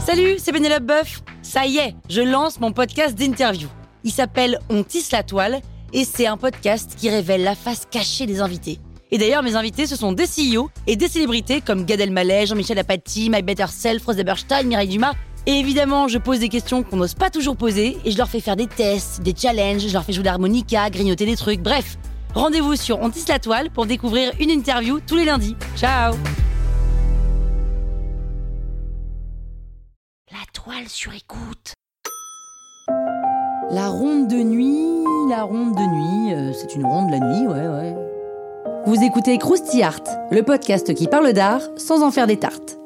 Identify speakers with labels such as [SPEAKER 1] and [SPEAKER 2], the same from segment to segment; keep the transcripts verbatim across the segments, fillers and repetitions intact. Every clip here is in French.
[SPEAKER 1] Salut, c'est Pénélope Boeuf. Ça y est, je lance mon podcast d'interview. Il s'appelle On tisse la toile et c'est un podcast qui révèle la face cachée des invités. Et d'ailleurs, mes invités, ce sont des C E O et des célébrités comme Gad Elmaleh, Jean-Michel Apathy, My Better Self, Rose Eberstein, Mireille Dumas. Et évidemment, je pose des questions qu'on n'ose pas toujours poser et je leur fais faire des tests, des challenges, je leur fais jouer de l'harmonica, grignoter des trucs, bref. Rendez-vous sur On tisse la toile pour découvrir une interview tous les lundis. Ciao! La toile sur écoute. La ronde de nuit, la ronde de nuit, euh, c'est une ronde la nuit, ouais, ouais. Vous écoutez Krusty Art, le podcast qui parle d'art sans en faire des tartes.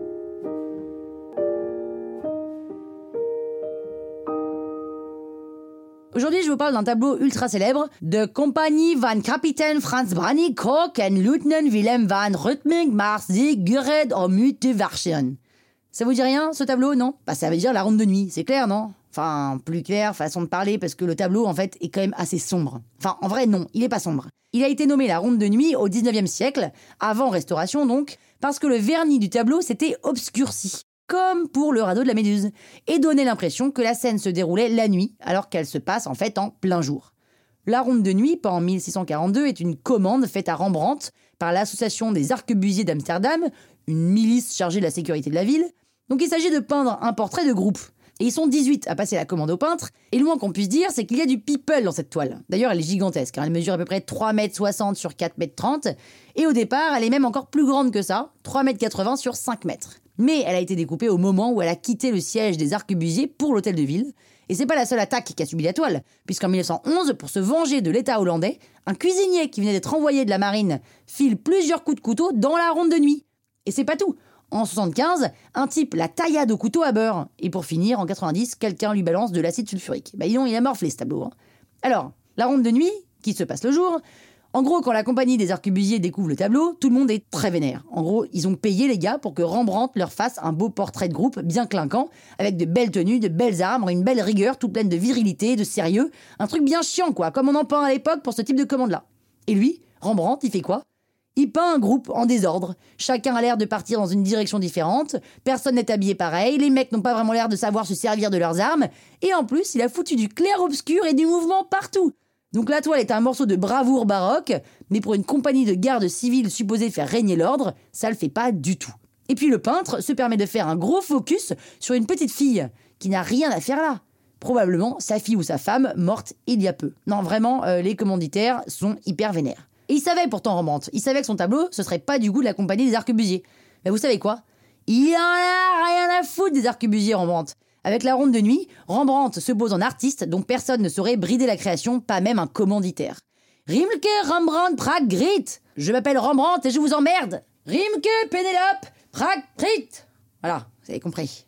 [SPEAKER 1] Aujourd'hui, je vous parle d'un tableau ultra célèbre de Compagnie van Kapitein Frans Brani Koch en Lieutenant Willem van Rutming Marsig Gured om Mutewarschian. Ça vous dit rien, ce tableau, non? Bah ça veut dire la ronde de nuit, c'est clair, non? Enfin, plus clair, façon de parler, parce que le tableau, en fait, est quand même assez sombre. Enfin, en vrai, non, il est pas sombre. Il a été nommé la ronde de nuit au dix-neuvième siècle, avant Restauration donc, parce que le vernis du tableau s'était obscurci, comme pour le radeau de la Méduse, et donnait l'impression que la scène se déroulait la nuit, alors qu'elle se passe en fait en plein jour. La ronde de nuit, pas en mille six cent quarante-deux, est une commande faite à Rembrandt par l'association des arquebusiers d'Amsterdam, une milice chargée de la sécurité de la ville. Donc il s'agit de peindre un portrait de groupe. Et ils sont dix-huit à passer la commande au peintre, et le moins qu'on puisse dire, c'est qu'il y a du people dans cette toile. D'ailleurs, elle est gigantesque, hein. Elle mesure à peu près trois mètres soixante sur quatre mètres trente, et au départ, elle est même encore plus grande que ça, trois mètres quatre-vingts sur cinq mètres. Mais elle a été découpée au moment où elle a quitté le siège des arquebusiers pour l'hôtel de ville, et c'est pas la seule attaque qu'a subi la toile, puisqu'en mille neuf cent onze, pour se venger de l'État hollandais, un cuisinier qui venait d'être envoyé de la marine file plusieurs coups de couteau dans la ronde de nuit. Et c'est pas tout. En soixante-quinze, un type la taillade au couteau à beurre. Et pour finir, en quatre-vingt-dix, quelqu'un lui balance de l'acide sulfurique. Bah dis donc, il a morflé ce tableau. Hein. Alors, la ronde de nuit, qui se passe le jour. En gros, quand la compagnie des arquebusiers découvre le tableau, tout le monde est très vénère. En gros, ils ont payé les gars pour que Rembrandt leur fasse un beau portrait de groupe bien clinquant, avec de belles tenues, de belles armes, une belle rigueur, toute pleine de virilité, de sérieux. Un truc bien chiant, quoi, comme on en peint à l'époque pour ce type de commande-là. Et lui, Rembrandt, il fait quoi ? Il peint un groupe en désordre. Chacun a l'air de partir dans une direction différente. Personne n'est habillé pareil. Les mecs n'ont pas vraiment l'air de savoir se servir de leurs armes. Et en plus, il a foutu du clair-obscur et du mouvement partout. Donc la toile est un morceau de bravoure baroque, mais pour une compagnie de garde civile supposée faire régner l'ordre, ça le fait pas du tout. Et puis le peintre se permet de faire un gros focus sur une petite fille qui n'a rien à faire là. Probablement sa fille ou sa femme morte il y a peu. Non, vraiment, euh, les commanditaires sont hyper vénères. Et il savait pourtant Rembrandt, il savait que son tableau, ce serait pas du goût de la compagnie des arquebusiers. Mais vous savez quoi ? Il en a rien à foutre des arquebusiers, Rembrandt. Avec la ronde de nuit, Rembrandt se pose en artiste dont personne ne saurait brider la création, pas même un commanditaire. Rimke Rembrandt Prag Grit. Je m'appelle Rembrandt et je vous emmerde. Rimke Pénélope Prag Grit. Voilà, vous avez compris.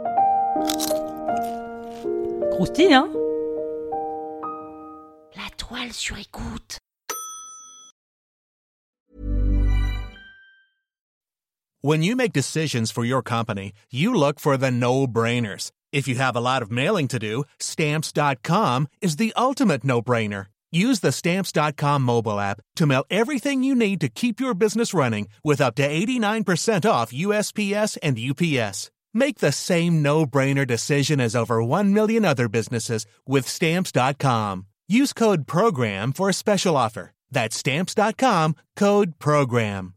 [SPEAKER 1] Croustille, hein ? La toile sur écoute.
[SPEAKER 2] When you make decisions for your company, you look for the no-brainers. If you have a lot of mailing to do, Stamps dot com is the ultimate no-brainer. Use the Stamps dot com mobile app to mail everything you need to keep your business running with up to eighty-nine percent off U S P S and U P S. Make the same no-brainer decision as over one million other businesses with Stamps dot com. Use code PROGRAM for a special offer. That's Stamps dot com, code PROGRAM.